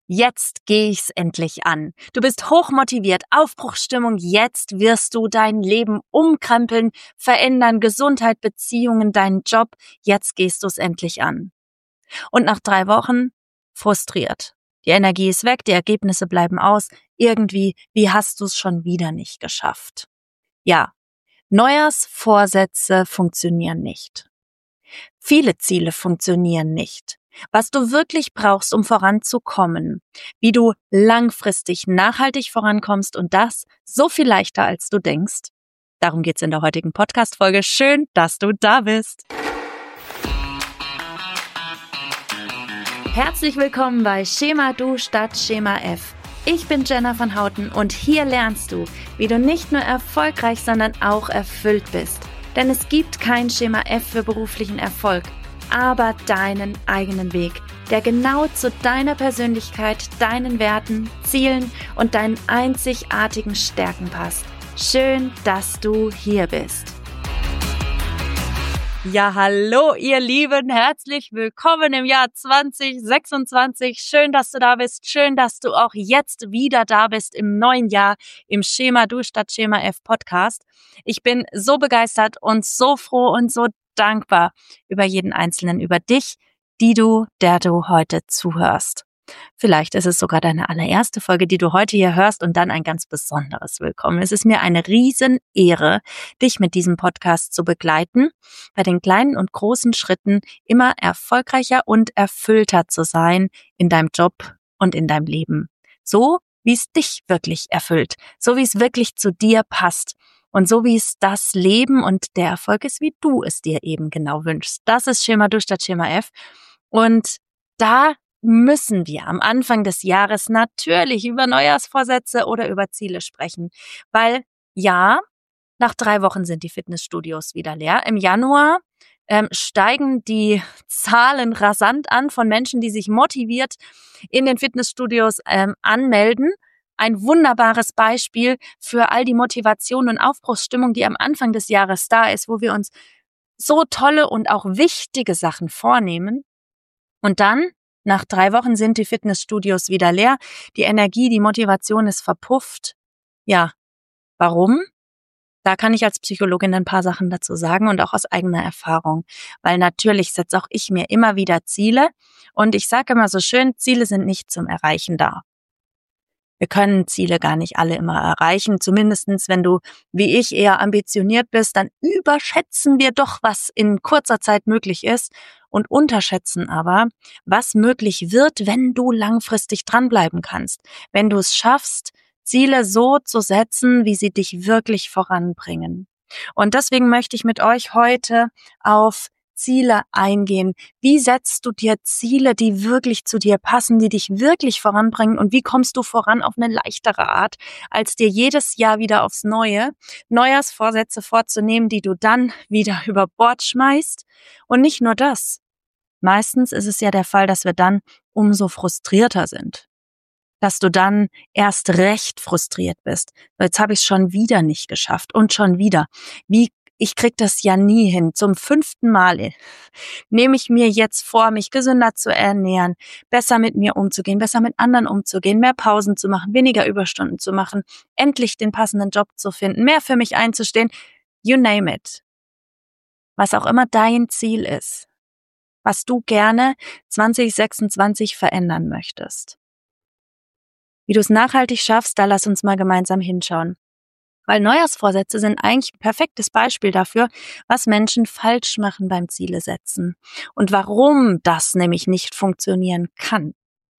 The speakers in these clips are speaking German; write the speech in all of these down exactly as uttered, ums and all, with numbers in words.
Jetzt gehe ich's endlich an. Du bist hochmotiviert, Aufbruchsstimmung. Jetzt wirst du dein Leben umkrempeln, verändern, Gesundheit, Beziehungen, deinen Job. Jetzt gehst du es endlich an. Und nach drei Wochen frustriert. Die Energie ist weg, die Ergebnisse bleiben aus. Irgendwie, wie hast du es schon wieder nicht geschafft? Ja, Neujahrsvorsätze funktionieren nicht. Viele Ziele funktionieren nicht. Was du wirklich brauchst, um voranzukommen, wie du langfristig nachhaltig vorankommst und das so viel leichter, als du denkst. Darum geht's in der heutigen Podcast-Folge. Schön, dass du da bist. Herzlich willkommen bei Schema Du statt Schema F. Ich bin Jenna von Houten und hier lernst du, wie du nicht nur erfolgreich, sondern auch erfüllt bist. Denn es gibt kein Schema F für beruflichen Erfolg, aber deinen eigenen Weg, der genau zu deiner Persönlichkeit, deinen Werten, Zielen und deinen einzigartigen Stärken passt. Schön, dass du hier bist. Ja, hallo ihr Lieben, herzlich willkommen im Jahr zwanzig sechsundzwanzig. Schön, dass du da bist, schön, dass du auch jetzt wieder da bist im neuen Jahr im Schema Du statt Schema F Podcast. Ich bin so begeistert und so froh und so dankbar über jeden Einzelnen, über dich, die du, der du heute zuhörst. Vielleicht ist es sogar deine allererste Folge, die du heute hier hörst und dann ein ganz besonderes Willkommen. Es ist mir eine Riesenehre, dich mit diesem Podcast zu begleiten, bei den kleinen und großen Schritten immer erfolgreicher und erfüllter zu sein in deinem Job und in deinem Leben. So, wie es dich wirklich erfüllt, so wie es wirklich zu dir passt und so wie es das Leben und der Erfolg ist, wie du es dir eben genau wünschst. Das ist Schema Du statt Schema F und da müssen wir am Anfang des Jahres natürlich über Neujahrsvorsätze oder über Ziele sprechen, weil ja, nach drei Wochen sind die Fitnessstudios wieder leer. Im Januar ähm, steigen die Zahlen rasant an von Menschen, die sich motiviert in den Fitnessstudios ähm, anmelden. Ein wunderbares Beispiel für all die Motivation und Aufbruchsstimmung, die am Anfang des Jahres da ist, wo wir uns so tolle und auch wichtige Sachen vornehmen. Und dann nach drei Wochen sind die Fitnessstudios wieder leer. Die Energie, die Motivation ist verpufft. Ja, warum? Da kann ich als Psychologin ein paar Sachen dazu sagen und auch aus eigener Erfahrung. Weil natürlich setze auch ich mir immer wieder Ziele. Und ich sage immer so schön, Ziele sind nicht zum Erreichen da. Wir können Ziele gar nicht alle immer erreichen. Zumindestens, wenn du, wie ich, eher ambitioniert bist, dann überschätzen wir doch, was in kurzer Zeit möglich ist und unterschätzen aber, was möglich wird, wenn du langfristig dranbleiben kannst. Wenn du es schaffst, Ziele so zu setzen, wie sie dich wirklich voranbringen. Und deswegen möchte ich mit euch heute auf Ziele eingehen. Wie setzt du dir Ziele, die wirklich zu dir passen, die dich wirklich voranbringen und wie kommst du voran auf eine leichtere Art, als dir jedes Jahr wieder aufs Neue Neujahrsvorsätze vorzunehmen, die du dann wieder über Bord schmeißt? Und nicht nur das. Meistens ist es ja der Fall, dass wir dann umso frustrierter sind. Dass du dann erst recht frustriert bist. Jetzt habe ich es schon wieder nicht geschafft und schon wieder. Wie Ich krieg das ja nie hin. Zum fünften Mal nehme ich mir jetzt vor, mich gesünder zu ernähren, besser mit mir umzugehen, besser mit anderen umzugehen, mehr Pausen zu machen, weniger Überstunden zu machen, endlich den passenden Job zu finden, mehr für mich einzustehen. You name it. Was auch immer dein Ziel ist, was du gerne zwanzig sechsundzwanzig verändern möchtest. Wie du es nachhaltig schaffst, da lass uns mal gemeinsam hinschauen. Weil Neujahrsvorsätze sind eigentlich ein perfektes Beispiel dafür, was Menschen falsch machen beim Ziele setzen und warum das nämlich nicht funktionieren kann.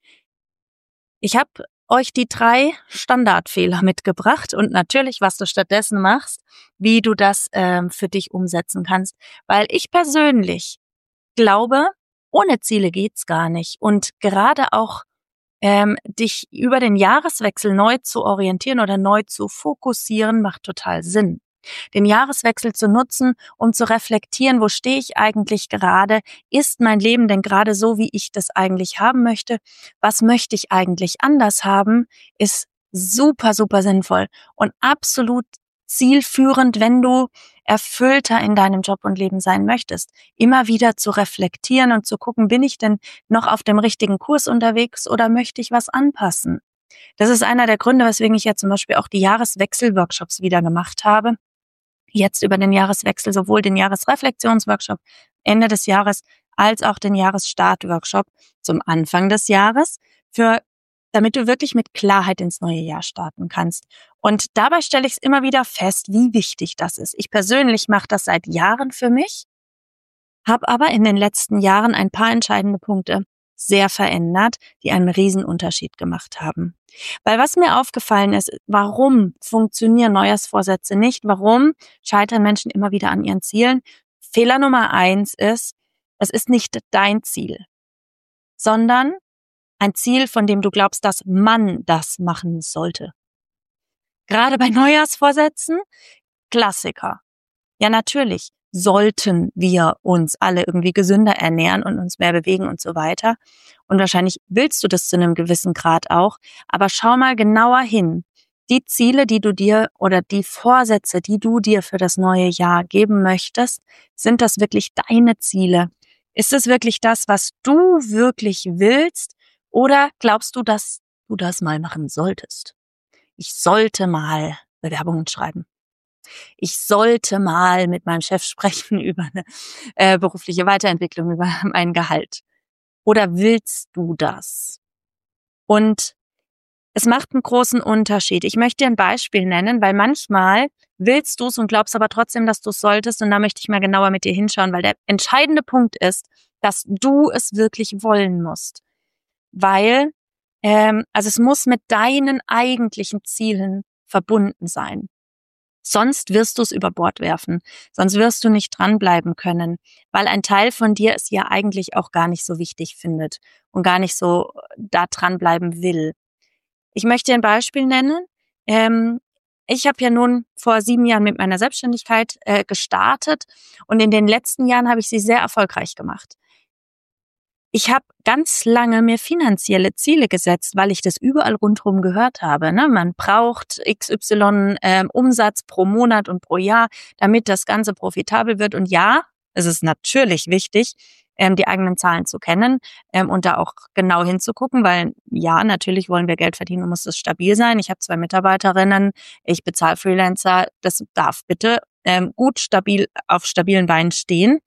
Ich habe euch die drei Standardfehler mitgebracht und natürlich, was du stattdessen machst, wie du das ähm, für dich umsetzen kannst. Weil ich persönlich glaube, ohne Ziele geht's gar nicht und gerade auch Ähm, dich über den Jahreswechsel neu zu orientieren oder neu zu fokussieren, macht total Sinn. Den Jahreswechsel zu nutzen, um zu reflektieren, wo stehe ich eigentlich gerade? Ist mein Leben denn gerade so, wie ich das eigentlich haben möchte? Was möchte ich eigentlich anders haben? Ist super, super sinnvoll und absolut zielführend, wenn du erfüllter in deinem Job und Leben sein möchtest. Immer wieder zu reflektieren und zu gucken, bin ich denn noch auf dem richtigen Kurs unterwegs oder möchte ich was anpassen? Das ist einer der Gründe, weswegen ich ja zum Beispiel auch die Jahreswechsel-Workshops wieder gemacht habe. Jetzt über den Jahreswechsel sowohl den Jahresreflexionsworkshop Ende des Jahres als auch den Jahresstart-Workshop zum Anfang des Jahres, für, damit du wirklich mit Klarheit ins neue Jahr starten kannst. Und dabei stelle ich es immer wieder fest, wie wichtig das ist. Ich persönlich mache das seit Jahren für mich, habe aber in den letzten Jahren ein paar entscheidende Punkte sehr verändert, die einen Riesenunterschied gemacht haben. Weil was mir aufgefallen ist, warum funktionieren Neujahrsvorsätze nicht? Warum scheitern Menschen immer wieder an ihren Zielen? Fehler Nummer eins ist, es ist nicht dein Ziel, sondern ein Ziel, von dem du glaubst, dass man das machen sollte. Gerade bei Neujahrsvorsätzen, Klassiker. Ja, natürlich sollten wir uns alle irgendwie gesünder ernähren und uns mehr bewegen und so weiter. Und wahrscheinlich willst du das zu einem gewissen Grad auch. Aber schau mal genauer hin. Die Ziele, die du dir oder die Vorsätze, die du dir für das neue Jahr geben möchtest, sind das wirklich deine Ziele? Ist es wirklich das, was du wirklich willst? Oder glaubst du, dass du das mal machen solltest? Ich sollte mal Bewerbungen schreiben. Ich sollte mal mit meinem Chef sprechen über eine äh, berufliche Weiterentwicklung, über mein Gehalt. Oder willst du das? Und es macht einen großen Unterschied. Ich möchte dir ein Beispiel nennen, weil manchmal willst du es und glaubst aber trotzdem, dass du es solltest. Und da möchte ich mal genauer mit dir hinschauen, weil der entscheidende Punkt ist, dass du es wirklich wollen musst. Weil, ähm, also es muss mit deinen eigentlichen Zielen verbunden sein. Sonst wirst du es über Bord werfen. Sonst wirst du nicht dranbleiben können, weil ein Teil von dir es ja eigentlich auch gar nicht so wichtig findet und gar nicht so da dranbleiben will. Ich möchte dir ein Beispiel nennen. Ähm, ich habe ja nun vor sieben Jahren mit meiner Selbstständigkeit äh, gestartet und in den letzten Jahren habe ich sie sehr erfolgreich gemacht. Ich habe ganz lange mir finanzielle Ziele gesetzt, weil ich das überall rundherum gehört habe. Ne? Man braucht X Y ähm, Umsatz pro Monat und pro Jahr, damit das Ganze profitabel wird. Und ja, es ist natürlich wichtig, ähm, die eigenen Zahlen zu kennen ähm, und da auch genau hinzugucken, weil ja, natürlich wollen wir Geld verdienen und muss es stabil sein. Ich habe zwei Mitarbeiterinnen, ich bezahle Freelancer, das darf bitte ähm, gut stabil auf stabilen Beinen stehen.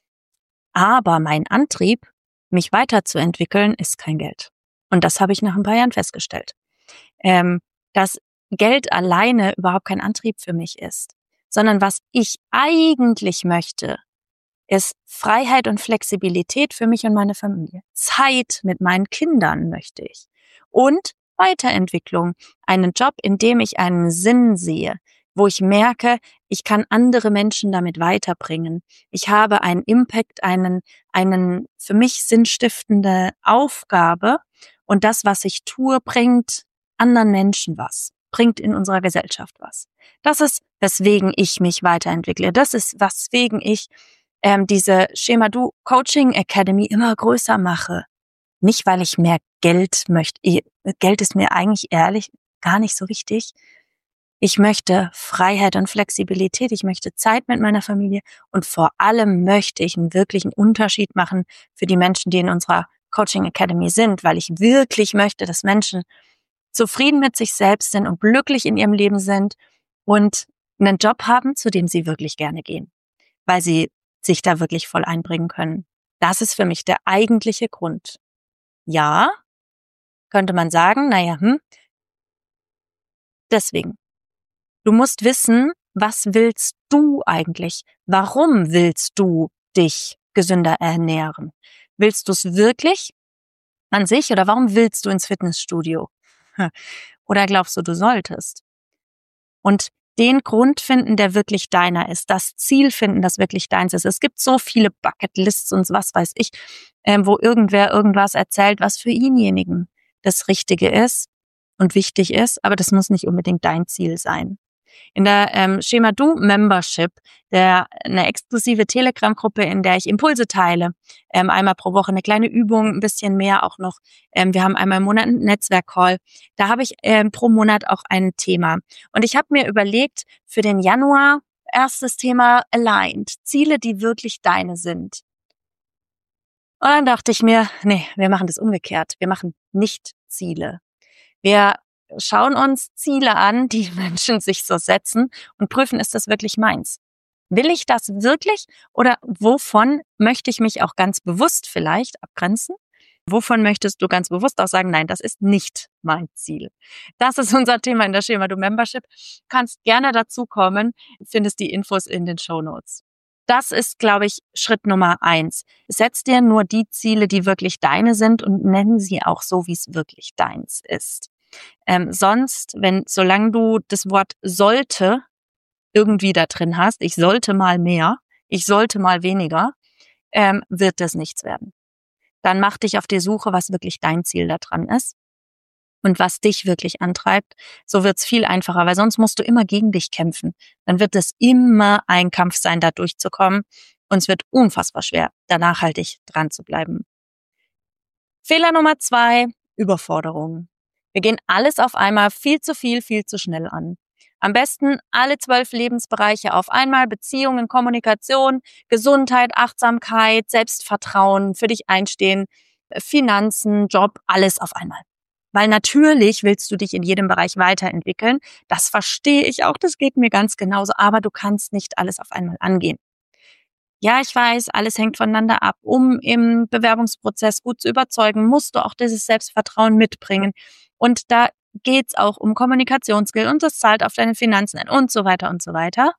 Aber mein Antrieb, mich weiterzuentwickeln, ist kein Geld. Und das habe ich nach ein paar Jahren festgestellt. Ähm, dass Geld alleine überhaupt kein Antrieb für mich ist, sondern was ich eigentlich möchte, ist Freiheit und Flexibilität für mich und meine Familie. Zeit mit meinen Kindern möchte ich. Und Weiterentwicklung. Einen Job, in dem ich einen Sinn sehe, wo ich merke, ich kann andere Menschen damit weiterbringen. Ich habe einen Impact, einen, einen für mich sinnstiftende Aufgabe und das, was ich tue, bringt anderen Menschen was, bringt in unserer Gesellschaft was. Das ist, weswegen ich mich weiterentwickle. Das ist, weswegen ich ähm, diese Schema Du Coaching Academy immer größer mache. Nicht, weil ich mehr Geld möchte. Geld ist mir eigentlich ehrlich gar nicht so wichtig. Ich möchte Freiheit und Flexibilität, ich möchte Zeit mit meiner Familie und vor allem möchte ich einen wirklichen Unterschied machen für die Menschen, die in unserer Coaching Academy sind, weil ich wirklich möchte, dass Menschen zufrieden mit sich selbst sind und glücklich in ihrem Leben sind und einen Job haben, zu dem sie wirklich gerne gehen, weil sie sich da wirklich voll einbringen können. Das ist für mich der eigentliche Grund. Ja, könnte man sagen, naja, hm, deswegen. Du musst wissen, was willst du eigentlich? Warum willst du dich gesünder ernähren? Willst du es wirklich an sich oder warum willst du ins Fitnessstudio? Oder glaubst du, du solltest? Und den Grund finden, der wirklich deiner ist, das Ziel finden, das wirklich deins ist. Es gibt so viele Bucketlists und was weiß ich, ähm, wo irgendwer irgendwas erzählt, was für ihnjenigen das Richtige ist und wichtig ist, aber das muss nicht unbedingt dein Ziel sein. In der ähm, Schema Du Membership, der eine exklusive Telegram-Gruppe, in der ich Impulse teile, ähm, einmal pro Woche eine kleine Übung, ein bisschen mehr auch noch. Ähm, wir haben einmal im Monat einen Netzwerk-Call. Da habe ich ähm, pro Monat auch ein Thema. Und ich habe mir überlegt, für den Januar erstes Thema Aligned, Ziele, die wirklich deine sind. Und dann dachte ich mir, nee, wir machen das umgekehrt. Wir machen nicht Ziele. Wir schauen uns Ziele an, die Menschen sich so setzen und prüfen, ist das wirklich meins? Will ich das wirklich oder wovon möchte ich mich auch ganz bewusst vielleicht abgrenzen? Wovon möchtest du ganz bewusst auch sagen, nein, das ist nicht mein Ziel? Das ist unser Thema in der Schema Du Membership. Kannst gerne dazukommen, findest die Infos in den Shownotes. Das ist, glaube ich, Schritt Nummer eins. Setz dir nur die Ziele, die wirklich deine sind und nenn sie auch so, wie es wirklich deins ist. Ähm, sonst, wenn, solange du das Wort sollte irgendwie da drin hast, ich sollte mal mehr, ich sollte mal weniger, ähm, wird das nichts werden. Dann mach dich auf die Suche, was wirklich dein Ziel da dran ist und was dich wirklich antreibt. So wird's viel einfacher, weil sonst musst du immer gegen dich kämpfen. Dann wird es immer ein Kampf sein, da durchzukommen und es wird unfassbar schwer, da nachhaltig dran zu bleiben. Fehler Nummer zwei, Überforderung. Wir gehen alles auf einmal viel zu viel, viel zu schnell an. Am besten alle zwölf Lebensbereiche auf einmal, Beziehungen, Kommunikation, Gesundheit, Achtsamkeit, Selbstvertrauen, für dich einstehen, Finanzen, Job, alles auf einmal. Weil natürlich willst du dich in jedem Bereich weiterentwickeln. Das verstehe ich auch, das geht mir ganz genauso, aber du kannst nicht alles auf einmal angehen. Ja, ich weiß, alles hängt voneinander ab. Um im Bewerbungsprozess gut zu überzeugen, musst du auch dieses Selbstvertrauen mitbringen. Und da geht's auch um Kommunikationsskill und das zahlt auf deine Finanzen ein und so weiter und so weiter.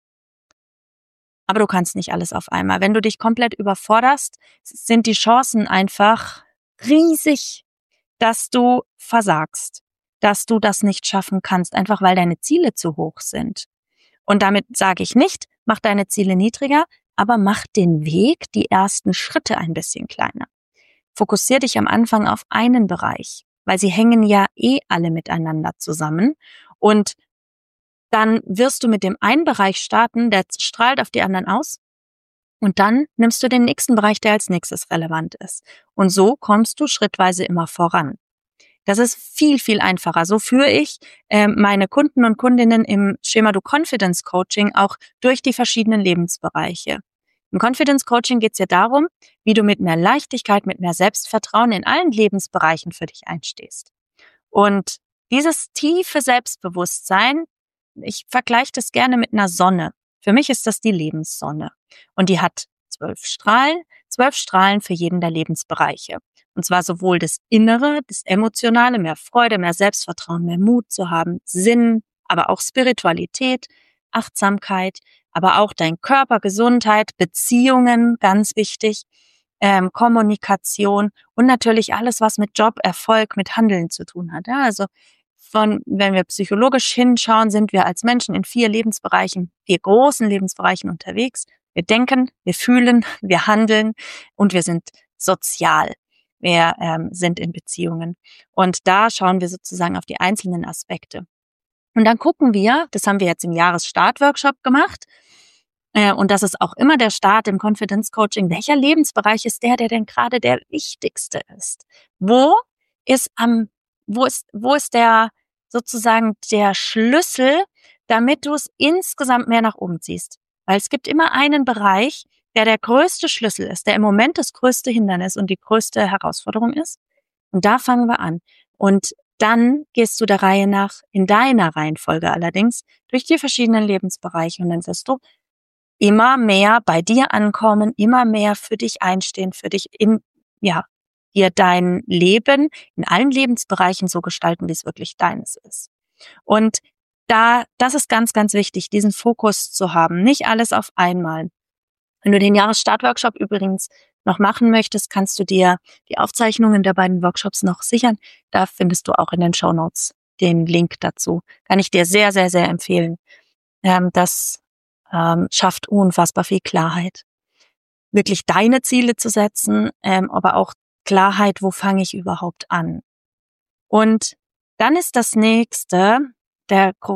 Aber du kannst nicht alles auf einmal. Wenn du dich komplett überforderst, sind die Chancen einfach riesig, dass du versagst, dass du das nicht schaffen kannst, einfach weil deine Ziele zu hoch sind. Und damit sage ich nicht, mach deine Ziele niedriger, aber mach den Weg, die ersten Schritte ein bisschen kleiner. Fokussier dich am Anfang auf einen Bereich, weil sie hängen ja eh alle miteinander zusammen. Und dann wirst du mit dem einen Bereich starten, der strahlt auf die anderen aus. Und dann nimmst du den nächsten Bereich, der als nächstes relevant ist. Und so kommst du schrittweise immer voran. Das ist viel, viel einfacher. So führe ich äh, meine Kunden und Kundinnen im Schema Du Confidence Coaching auch durch die verschiedenen Lebensbereiche. Im Confidence Coaching geht es ja darum, wie du mit mehr Leichtigkeit, mit mehr Selbstvertrauen in allen Lebensbereichen für dich einstehst. Und dieses tiefe Selbstbewusstsein, ich vergleiche das gerne mit einer Sonne. Für mich ist das die Lebenssonne. Und die hat zwölf Strahlen, zwölf Strahlen für jeden der Lebensbereiche. Und zwar sowohl das Innere, das Emotionale, mehr Freude, mehr Selbstvertrauen, mehr Mut zu haben, Sinn, aber auch Spiritualität, Achtsamkeit, aber auch dein Körper, Gesundheit, Beziehungen, ganz wichtig, ähm, Kommunikation und natürlich alles, was mit Job, Erfolg, mit Handeln zu tun hat. Ja, also von, wenn wir psychologisch hinschauen, sind wir als Menschen in vier Lebensbereichen, vier großen Lebensbereichen unterwegs. Wir denken, wir fühlen, wir handeln und wir sind sozial. Wir ähm, sind in Beziehungen. Und da schauen wir sozusagen auf die einzelnen Aspekte. Und dann gucken wir, das haben wir jetzt im Jahresstartworkshop gemacht, äh, und das ist auch immer der Start im Confidence Coaching, welcher Lebensbereich ist der, der denn gerade der wichtigste ist? Wo ist am, wo ist, wo ist der sozusagen der Schlüssel, damit du es insgesamt mehr nach oben ziehst? Weil es gibt immer einen Bereich, der der größte Schlüssel ist, der im Moment das größte Hindernis und die größte Herausforderung ist. Und da fangen wir an. Und dann gehst du der Reihe nach, in deiner Reihenfolge allerdings, durch die verschiedenen Lebensbereiche und dann wirst du immer mehr bei dir ankommen, immer mehr für dich einstehen, für dich in, ja, dir dein Leben in allen Lebensbereichen so gestalten, wie es wirklich deines ist. Und da, das ist ganz, ganz wichtig, diesen Fokus zu haben, nicht alles auf einmal. Wenn du den Jahresstartworkshop übrigens noch machen möchtest, kannst du dir die Aufzeichnungen der beiden Workshops noch sichern. Da findest du auch in den Shownotes den Link dazu. Kann ich dir sehr, sehr, sehr empfehlen. Ähm, das ähm, schafft unfassbar viel Klarheit. Wirklich deine Ziele zu setzen, ähm, aber auch Klarheit, wo fange ich überhaupt an? Und dann ist das nächste, der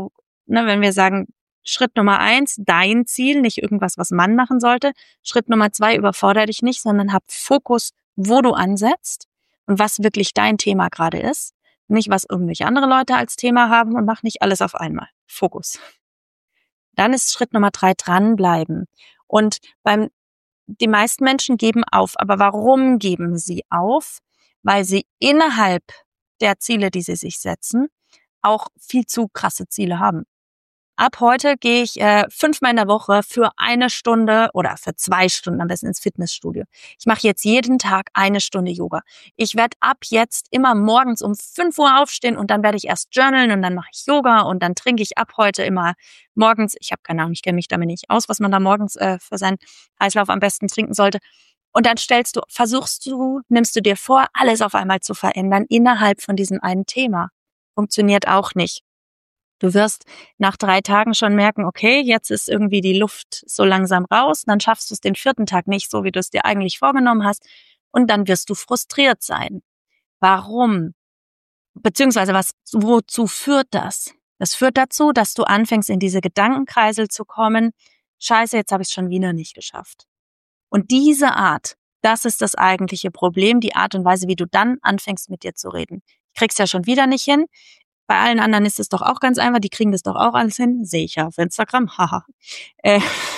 ne, wenn wir sagen, Schritt Nummer eins, dein Ziel, nicht irgendwas, was man machen sollte. Schritt Nummer zwei, überfordere dich nicht, sondern hab Fokus, wo du ansetzt und was wirklich dein Thema gerade ist. Nicht, was irgendwelche andere Leute als Thema haben, und mach nicht alles auf einmal. Fokus. Dann ist Schritt Nummer drei, dranbleiben. Und beim, die meisten Menschen geben auf. Aber warum geben sie auf? Weil sie innerhalb der Ziele, die sie sich setzen, auch viel zu krasse Ziele haben. Ab heute gehe ich äh, fünfmal in der Woche für eine Stunde oder für zwei Stunden am besten ins Fitnessstudio. Ich mache jetzt jeden Tag eine Stunde Yoga. Ich werde ab jetzt immer morgens um fünf Uhr aufstehen und dann werde ich erst journalen und dann mache ich Yoga und dann trinke ich ab heute immer morgens, ich habe keine Ahnung, ich kenne mich damit nicht aus, was man da morgens äh, für seinen Heißlauf am besten trinken sollte. Und dann stellst du, versuchst du, nimmst du dir vor, alles auf einmal zu verändern innerhalb von diesem einen Thema. Funktioniert auch nicht. Du wirst nach drei Tagen schon merken, okay, jetzt ist irgendwie die Luft so langsam raus, dann schaffst du es den vierten Tag nicht, so wie du es dir eigentlich vorgenommen hast, und dann wirst du frustriert sein. Warum? Beziehungsweise was, wozu führt das? Das führt dazu, dass du anfängst, in diese Gedankenkreisel zu kommen, scheiße, jetzt habe ich es schon wieder nicht geschafft. Und diese Art, das ist das eigentliche Problem, die Art und Weise, wie du dann anfängst, mit dir zu reden. Ich krieg's ja schon wieder nicht hin. Bei allen anderen ist es doch auch ganz einfach, die kriegen das doch auch alles hin. Sehe ich ja auf Instagram, haha. äh,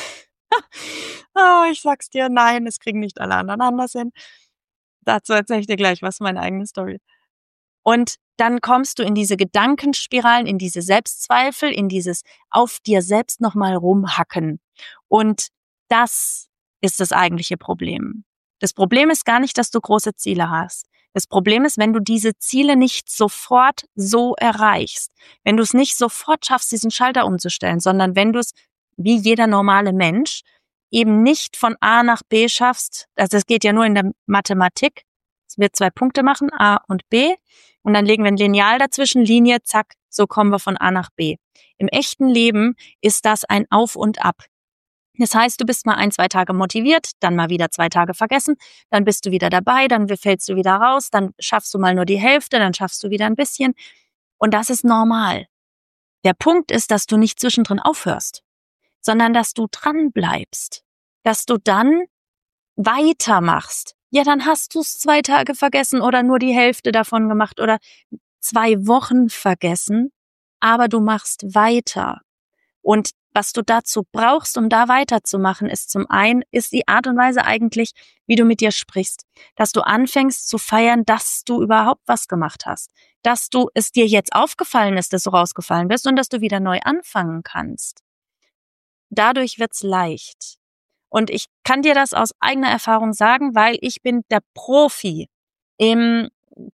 oh, ich sag's dir, nein, es kriegen nicht alle anderen anders hin. Dazu erzähle ich dir gleich was, meine eigene Story. Und dann kommst du in diese Gedankenspiralen, in diese Selbstzweifel, in dieses auf dir selbst nochmal rumhacken. Und das ist das eigentliche Problem. Das Problem ist gar nicht, dass du große Ziele hast. Das Problem ist, wenn du diese Ziele nicht sofort so erreichst, wenn du es nicht sofort schaffst, diesen Schalter umzustellen, sondern wenn du es, wie jeder normale Mensch, eben nicht von A nach B schaffst, also es geht ja nur in der Mathematik, es wird zwei Punkte machen, A und B, und dann legen wir ein Lineal dazwischen, Linie, zack, so kommen wir von A nach B. Im echten Leben ist das ein Auf und Ab. Das heißt, du bist mal ein, zwei Tage motiviert, dann mal wieder zwei Tage vergessen, dann bist du wieder dabei, dann fällst du wieder raus, dann schaffst du mal nur die Hälfte, dann schaffst du wieder ein bisschen. Und das ist normal. Der Punkt ist, dass du nicht zwischendrin aufhörst, sondern dass du dran bleibst, dass du dann weitermachst. Ja, dann hast du es zwei Tage vergessen oder nur die Hälfte davon gemacht oder zwei Wochen vergessen, aber du machst weiter. Und was du dazu brauchst, um da weiterzumachen, ist zum einen, ist die Art und Weise eigentlich, wie du mit dir sprichst. Dass du anfängst zu feiern, dass du überhaupt was gemacht hast. Dass du es dir jetzt aufgefallen ist, dass du rausgefallen bist und dass du wieder neu anfangen kannst. Dadurch wird's leicht. Und ich kann dir das aus eigener Erfahrung sagen, weil ich bin der Profi im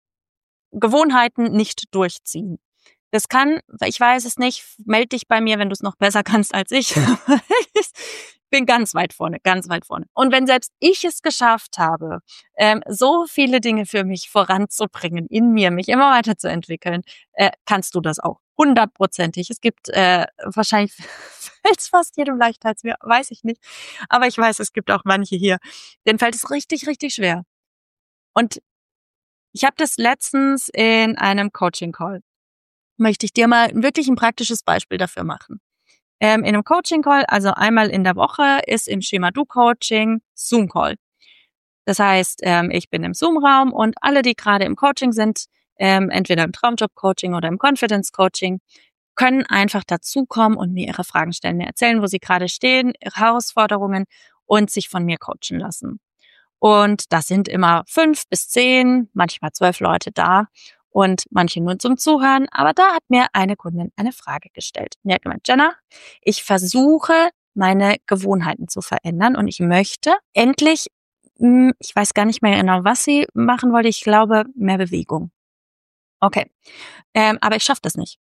Gewohnheiten nicht durchziehen. Das kann, ich weiß es nicht, meld dich bei mir, wenn du es noch besser kannst als ich. Ich bin ganz weit vorne, ganz weit vorne. Und wenn selbst ich es geschafft habe, ähm, so viele Dinge für mich voranzubringen, in mir, mich immer weiterzuentwickeln, äh, kannst du das auch. Hundertprozentig. Es gibt äh, wahrscheinlich fällt es fast jedem leichter als mir, weiß ich nicht. Aber ich weiß, es gibt auch manche hier, denen fällt es richtig, richtig schwer. Und ich habe das letztens in einem Coaching-Call. Möchte ich dir mal wirklich ein praktisches Beispiel dafür machen. Ähm, in einem Coaching-Call, also einmal in der Woche, ist im Schema Du Coaching Zoom-Call. Das heißt, ähm, ich bin im Zoom-Raum und alle, die gerade im Coaching sind, ähm, entweder im Traumjob-Coaching oder im Confidence-Coaching, können einfach dazukommen und mir ihre Fragen stellen, mir erzählen, wo sie gerade stehen, ihre Herausforderungen und sich von mir coachen lassen. Und das sind immer fünf bis zehn, manchmal zwölf Leute da. Und manche nur zum Zuhören, aber da hat mir eine Kundin eine Frage gestellt. Die hat gemeint, Jenna, ich versuche, meine Gewohnheiten zu verändern und ich möchte endlich, ich weiß gar nicht mehr genau, was sie machen wollte, ich glaube, mehr Bewegung. Okay, ähm, aber ich schaffe das nicht.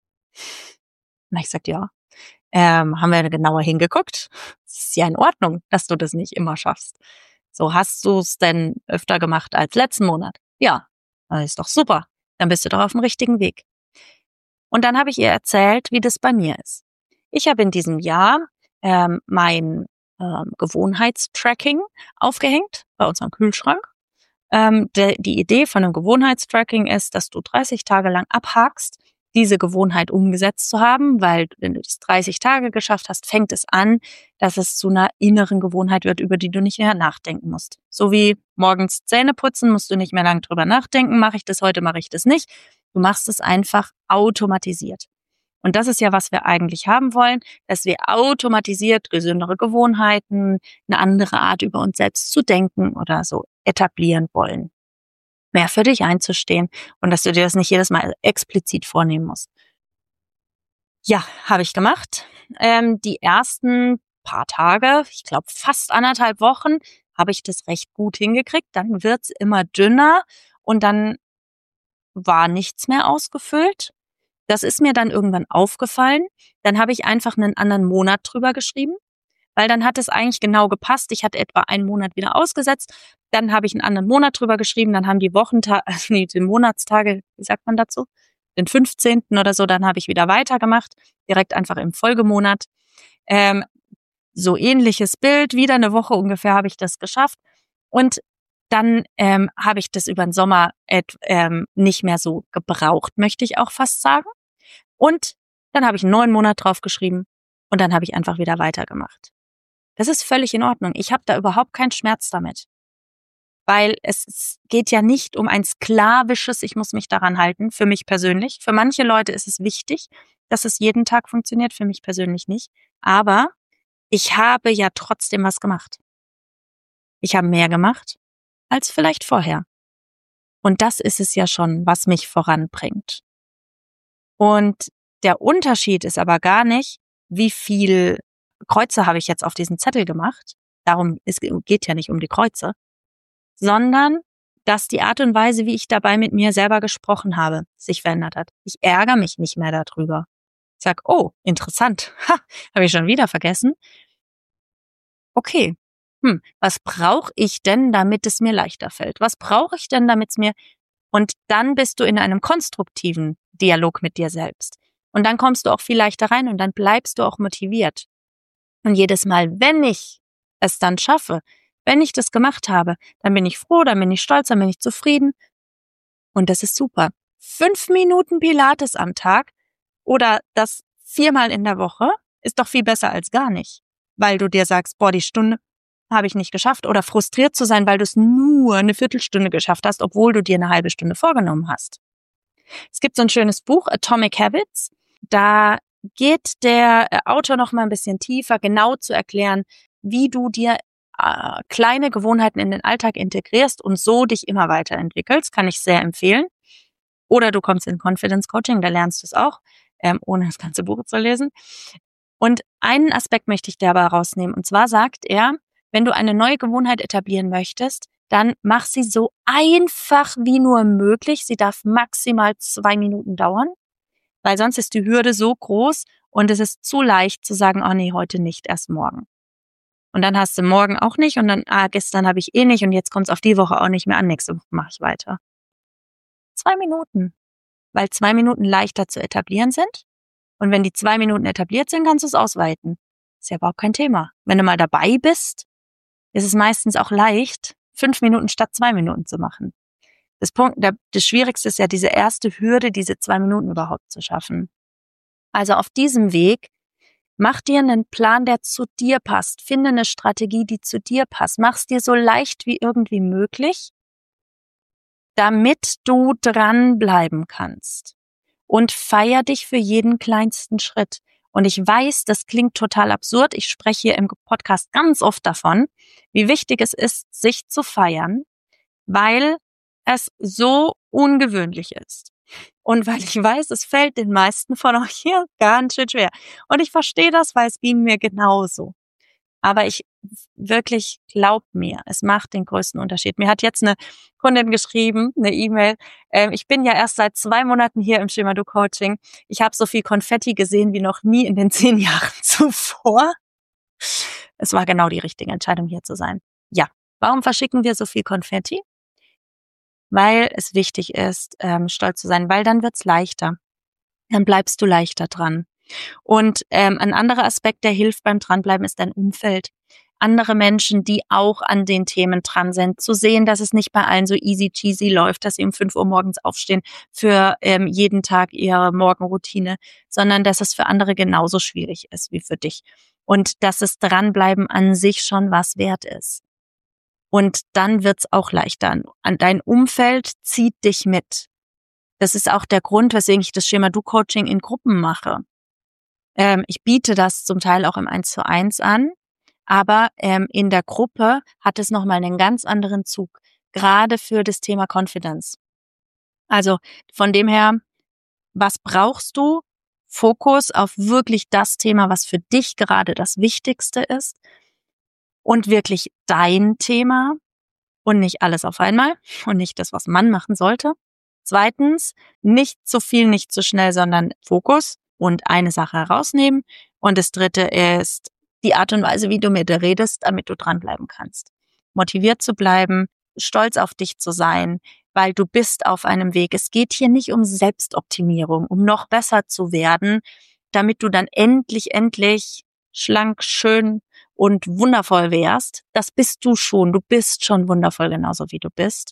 Na, ich sagte, ja, ähm, haben wir genauer hingeguckt. Es ist ja in Ordnung, dass du das nicht immer schaffst. So, hast du es denn öfter gemacht als letzten Monat? Ja, das ist doch super. Dann bist du doch auf dem richtigen Weg. Und dann habe ich ihr erzählt, wie das bei mir ist. Ich habe in diesem Jahr ähm, mein ähm, Gewohnheitstracking aufgehängt bei unserem Kühlschrank. Ähm, de, die Idee von einem Gewohnheitstracking ist, dass du dreißig Tage lang abhakst, diese Gewohnheit umgesetzt zu haben, weil wenn du das dreißig Tage geschafft hast, fängt es an, dass es zu einer inneren Gewohnheit wird, über die du nicht mehr nachdenken musst. So wie morgens Zähne putzen, musst du nicht mehr lange drüber nachdenken, mache ich das heute, mache ich das nicht. Du machst es einfach automatisiert. Und das ist ja, was wir eigentlich haben wollen, dass wir automatisiert gesündere Gewohnheiten, eine andere Art über uns selbst zu denken oder so etablieren wollen. Mehr für dich einzustehen und dass du dir das nicht jedes Mal explizit vornehmen musst. Ja, habe ich gemacht. Ähm, die ersten paar Tage, ich glaube fast anderthalb Wochen, habe ich das recht gut hingekriegt. Dann wird's immer dünner und dann war nichts mehr ausgefüllt. Das ist mir dann irgendwann aufgefallen. Dann habe ich einfach einen anderen Monat drüber geschrieben, weil dann hat es eigentlich genau gepasst. Ich hatte etwa einen Monat wieder ausgesetzt. Dann habe ich einen anderen Monat drüber geschrieben. Dann haben die Wochentage, nee, die Monatstage, wie sagt man dazu? Den fünfzehnten oder so, dann habe ich wieder weitergemacht. Direkt einfach im Folgemonat. Ähm, so ähnliches Bild. Wieder eine Woche ungefähr habe ich das geschafft. Und dann ähm, habe ich das über den Sommer et, ähm, nicht mehr so gebraucht, möchte ich auch fast sagen. Und dann habe ich einen neuen Monat draufgeschrieben und dann habe ich einfach wieder weitergemacht. Das ist völlig in Ordnung. Ich habe da überhaupt keinen Schmerz damit. Weil es geht ja nicht um ein sklavisches, ich muss mich daran halten, für mich persönlich. Für manche Leute ist es wichtig, dass es jeden Tag funktioniert, für mich persönlich nicht. Aber ich habe ja trotzdem was gemacht. Ich habe mehr gemacht als vielleicht vorher. Und das ist es ja schon, was mich voranbringt. Und der Unterschied ist aber gar nicht, wie viel Kreuze habe ich jetzt auf diesen Zettel gemacht. Darum, es geht ja nicht um die Kreuze. Sondern, dass die Art und Weise, wie ich dabei mit mir selber gesprochen habe, sich verändert hat. Ich ärgere mich nicht mehr darüber. Ich sag, oh, interessant. Ha, habe ich schon wieder vergessen. Okay, hm, was brauche ich denn, damit es mir leichter fällt? Was brauche ich denn, damit es mir... Und dann bist du in einem konstruktiven Dialog mit dir selbst. Und dann kommst du auch viel leichter rein und dann bleibst du auch motiviert. Und jedes Mal, wenn ich es dann schaffe, wenn ich das gemacht habe, dann bin ich froh, dann bin ich stolz, dann bin ich zufrieden. Und das ist super. Fünf Minuten Pilates am Tag oder das viermal in der Woche ist doch viel besser als gar nicht. Weil du dir sagst, boah, die Stunde habe ich nicht geschafft. Oder frustriert zu sein, weil du es nur eine Viertelstunde geschafft hast, obwohl du dir eine halbe Stunde vorgenommen hast. Es gibt so ein schönes Buch, Atomic Habits. Da geht der Autor noch mal ein bisschen tiefer, genau zu erklären, wie du dir äh, kleine Gewohnheiten in den Alltag integrierst und so dich immer weiterentwickelst. Kann ich sehr empfehlen. Oder du kommst in Confidence Coaching, da lernst du es auch, ähm, ohne das ganze Buch zu lesen. Und einen Aspekt möchte ich dabei rausnehmen. Und zwar sagt er, wenn du eine neue Gewohnheit etablieren möchtest, dann mach sie so einfach wie nur möglich. Sie darf maximal zwei Minuten dauern, weil sonst ist die Hürde so groß und es ist zu leicht zu sagen, oh nee, heute nicht, erst morgen. Und dann hast du morgen auch nicht und dann, ah, gestern habe ich eh nicht und jetzt kommt es auf die Woche auch nicht mehr an, nächste Woche mache ich weiter. Zwei Minuten, weil zwei Minuten leichter zu etablieren sind. Und wenn die zwei Minuten etabliert sind, kannst du es ausweiten. Ist ja überhaupt kein Thema. Wenn du mal dabei bist, ist es meistens auch leicht, fünf Minuten statt zwei Minuten zu machen. Das Punkt, der, das Schwierigste ist ja diese erste Hürde, diese zwei Minuten überhaupt zu schaffen. Also auf diesem Weg, mach dir einen Plan, der zu dir passt. Finde eine Strategie, die zu dir passt. Mach es dir so leicht wie irgendwie möglich, damit du dranbleiben kannst. Und feier dich für jeden kleinsten Schritt. Und ich weiß, das klingt total absurd. Ich spreche hier im Podcast ganz oft davon, wie wichtig es ist, sich zu feiern, weil es so ungewöhnlich ist. Und weil ich weiß, es fällt den meisten von euch hier ganz schön schwer. Und ich verstehe das, weil es ging mir genauso. Aber ich wirklich, glaub mir, es macht den größten Unterschied. Mir hat jetzt eine Kundin geschrieben, eine E-Mail, ähm, ich bin ja erst seit zwei Monaten hier im Schema Du Coaching. Ich habe so viel Konfetti gesehen wie noch nie in den zehn Jahren zuvor. Es war genau die richtige Entscheidung, hier zu sein. Ja, warum verschicken wir so viel Konfetti? Weil es wichtig ist, ähm, stolz zu sein, weil dann wird's leichter. Dann bleibst du leichter dran. Und ähm, ein anderer Aspekt, der hilft beim Dranbleiben, ist dein Umfeld. andere Menschen, die auch an den Themen dran sind, zu sehen, dass es nicht bei allen so easy cheesy läuft, dass sie um fünf Uhr morgens aufstehen für ähm, jeden Tag ihre Morgenroutine, sondern dass es für andere genauso schwierig ist wie für dich. Und dass es Dranbleiben an sich schon was wert ist. Und dann wird's auch leichter. Dein Umfeld zieht dich mit. Das ist auch der Grund, weswegen ich das Schema-Du-Coaching in Gruppen mache. Ähm, ich biete das zum Teil auch im eins zu eins an, aber ähm, in der Gruppe hat es nochmal einen ganz anderen Zug, gerade für das Thema Confidence. Also von dem her, was brauchst du? Fokus auf wirklich das Thema, was für dich gerade das Wichtigste ist und wirklich dein Thema und nicht alles auf einmal und nicht das, was man machen sollte. Zweitens, nicht zu viel, nicht zu schnell, sondern Fokus und eine Sache herausnehmen. Und das dritte ist die Art und Weise, wie du mit dir redest, damit du dranbleiben kannst. Motiviert zu bleiben, stolz auf dich zu sein, weil du bist auf einem Weg. Es geht hier nicht um Selbstoptimierung, um noch besser zu werden, damit du dann endlich, endlich schlank, schön und wundervoll wärst. Das bist du schon. Du bist schon wundervoll, genauso wie du bist.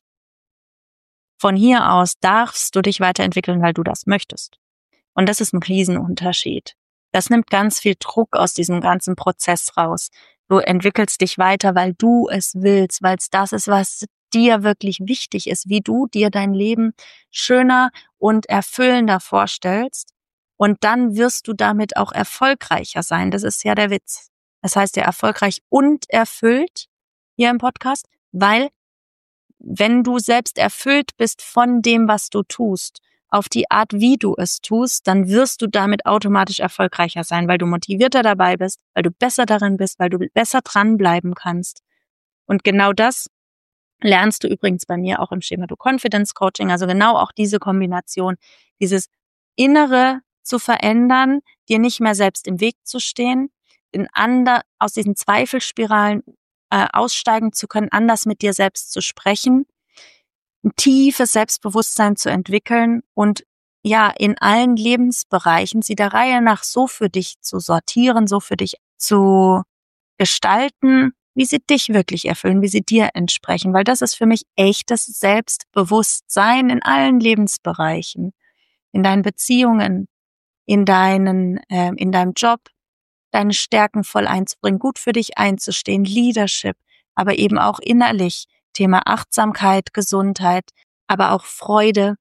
Von hier aus darfst du dich weiterentwickeln, weil du das möchtest. Und das ist ein Riesenunterschied. Das nimmt ganz viel Druck aus diesem ganzen Prozess raus. Du entwickelst dich weiter, weil du es willst, weil es das ist, was dir wirklich wichtig ist, wie du dir dein Leben schöner und erfüllender vorstellst. Und dann wirst du damit auch erfolgreicher sein. Das ist ja der Witz. Das heißt ja erfolgreich und erfüllt hier im Podcast, weil wenn du selbst erfüllt bist von dem, was du tust, auf die Art, wie du es tust, dann wirst du damit automatisch erfolgreicher sein, weil du motivierter dabei bist, weil du besser darin bist, weil du besser dranbleiben kannst. Und genau das lernst du übrigens bei mir auch im Schema-Du-Confidence-Coaching, also genau auch diese Kombination, dieses Innere zu verändern, dir nicht mehr selbst im Weg zu stehen, in ander, aus diesen Zweifelspiralen äh, aussteigen zu können, anders mit dir selbst zu sprechen, ein tiefes Selbstbewusstsein zu entwickeln und ja, in allen Lebensbereichen sie der Reihe nach so für dich zu sortieren, so für dich zu gestalten, wie sie dich wirklich erfüllen, wie sie dir entsprechen, weil das ist für mich echtes Selbstbewusstsein in allen Lebensbereichen, in deinen Beziehungen, in deinen, äh, in deinem Job, deine Stärken voll einzubringen, gut für dich einzustehen, Leadership, aber eben auch innerlich, Thema Achtsamkeit, Gesundheit, aber auch Freude,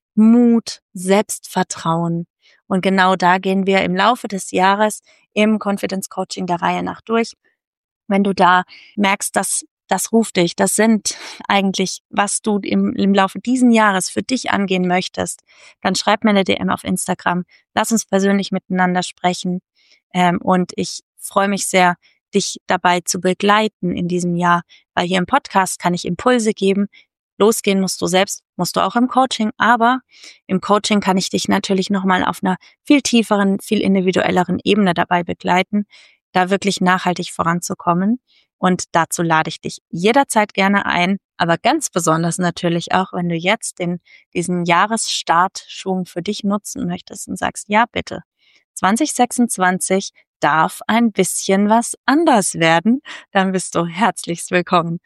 Mut, Selbstvertrauen. Und genau da gehen wir im Laufe des Jahres im Confidence Coaching der Reihe nach durch. Wenn du da merkst, dass das ruft dich, das sind eigentlich, was du im, im Laufe diesen Jahres für dich angehen möchtest, dann schreib mir eine D M auf Instagram. Lass uns persönlich miteinander sprechen. Ähm, und ich freue mich sehr, dich dabei zu begleiten in diesem Jahr, weil hier im Podcast kann ich Impulse geben. Losgehen musst du selbst, musst du auch im Coaching, aber im Coaching kann ich dich natürlich nochmal auf einer viel tieferen, viel individuelleren Ebene dabei begleiten, da wirklich nachhaltig voranzukommen. Und dazu lade ich dich jederzeit gerne ein, aber ganz besonders natürlich auch, wenn du jetzt den, diesen Jahresstartschwung für dich nutzen möchtest und sagst, ja bitte, zwanzig sechsundzwanzig darf ein bisschen was anders werden, dann bist du herzlichst willkommen.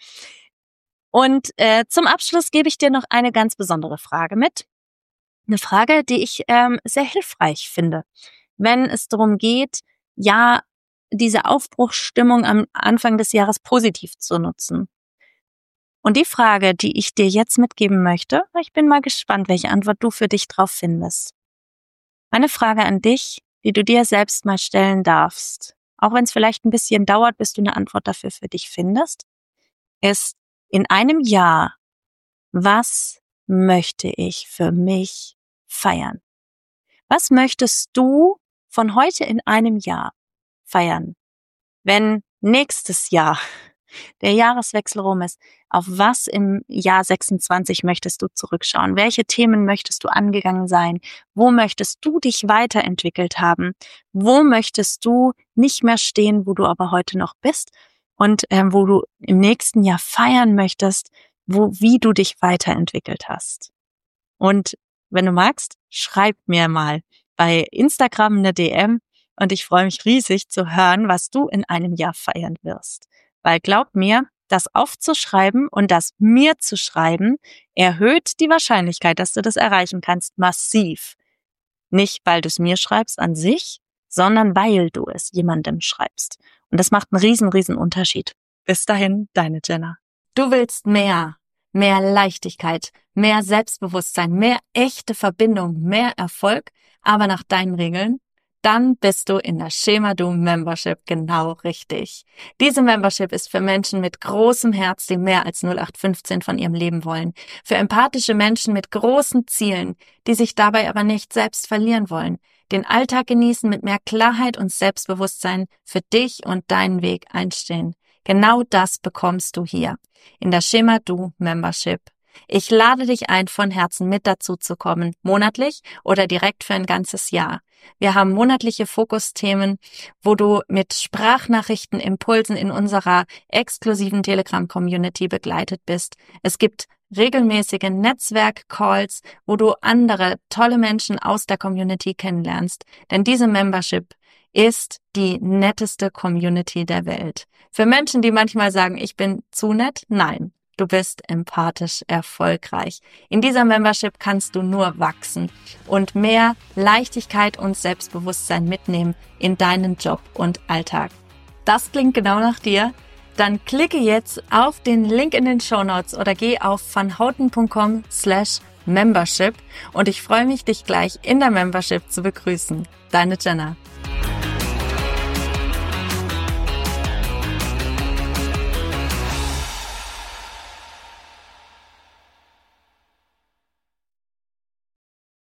Und äh, zum Abschluss gebe ich dir noch eine ganz besondere Frage mit. Eine Frage, die ich ähm, sehr hilfreich finde, wenn es darum geht, ja, diese Aufbruchsstimmung am Anfang des Jahres positiv zu nutzen. Und die Frage, die ich dir jetzt mitgeben möchte, ich bin mal gespannt, welche Antwort du für dich drauf findest. Meine Frage an dich, die du dir selbst mal stellen darfst, auch wenn es vielleicht ein bisschen dauert, bis du eine Antwort dafür für dich findest, ist, in einem Jahr, was möchte ich für mich feiern? Was möchtest du von heute in einem Jahr feiern? Wenn nächstes Jahr der Jahreswechsel rum ist, auf was im Jahr sechsundzwanzig möchtest du zurückschauen? Welche Themen möchtest du angegangen sein? Wo möchtest du dich weiterentwickelt haben? Wo möchtest du nicht mehr stehen, wo du aber heute noch bist? Und ähm, wo du im nächsten Jahr feiern möchtest, wo, wie du dich weiterentwickelt hast. Und wenn du magst, schreib mir mal bei Instagram eine D M und ich freue mich riesig zu hören, was du in einem Jahr feiern wirst. Weil glaub mir, das aufzuschreiben und das mir zu schreiben, erhöht die Wahrscheinlichkeit, dass du das erreichen kannst, massiv. Nicht, weil du es mir schreibst an sich, sondern weil du es jemandem schreibst. Und das macht einen riesen, riesen Unterschied. Bis dahin, deine Jenna. Du willst mehr, mehr Leichtigkeit, mehr Selbstbewusstsein, mehr echte Verbindung, mehr Erfolg, aber nach deinen Regeln? Dann bist du in der Schema-Du Membership genau richtig. Diese Membership ist für Menschen mit großem Herz, die mehr als null acht fünfzehn von ihrem Leben wollen. Für empathische Menschen mit großen Zielen, die sich dabei aber nicht selbst verlieren wollen. Den Alltag genießen, mit mehr Klarheit und Selbstbewusstsein für dich und deinen Weg einstehen. Genau das bekommst du hier in der Schema-Du Membership. Ich lade dich ein, von Herzen mit dazu zu kommen, monatlich oder direkt für ein ganzes Jahr. Wir haben monatliche Fokusthemen, wo du mit Sprachnachrichten, Impulsen in unserer exklusiven Telegram-Community begleitet bist. Es gibt regelmäßige Netzwerk-Calls, wo du andere tolle Menschen aus der Community kennenlernst. Denn diese Membership ist die netteste Community der Welt. Für Menschen, die manchmal sagen, ich bin zu nett, nein. Du bist empathisch erfolgreich. In dieser Membership kannst du nur wachsen und mehr Leichtigkeit und Selbstbewusstsein mitnehmen in deinen Job und Alltag. Das klingt genau nach dir? Dann klicke jetzt auf den Link in den Shownotes oder geh auf vanhouten punkt com slash membership und ich freue mich, dich gleich in der Membership zu begrüßen. Deine Jenna.